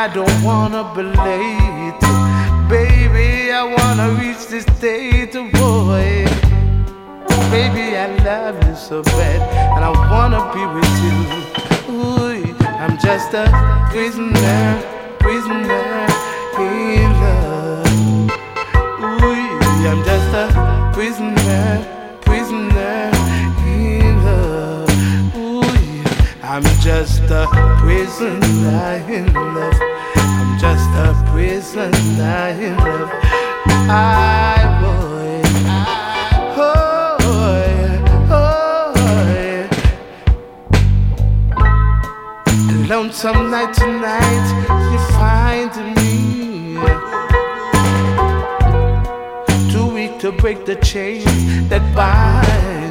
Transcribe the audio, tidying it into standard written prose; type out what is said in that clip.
I don't wanna be late. Baby, I wanna reach this date, boy. Baby, I love you so bad, and I wanna be with you. Ooh, I'm just a prisoner, prisoner in love. Ooh, I'm just a prisoner, prisoner in love. Ooh, I'm just a prisoner in love. I'm just a prisoner in love. I would, oh, oh, lonesome night tonight, you find me too weak to break the chains that bind.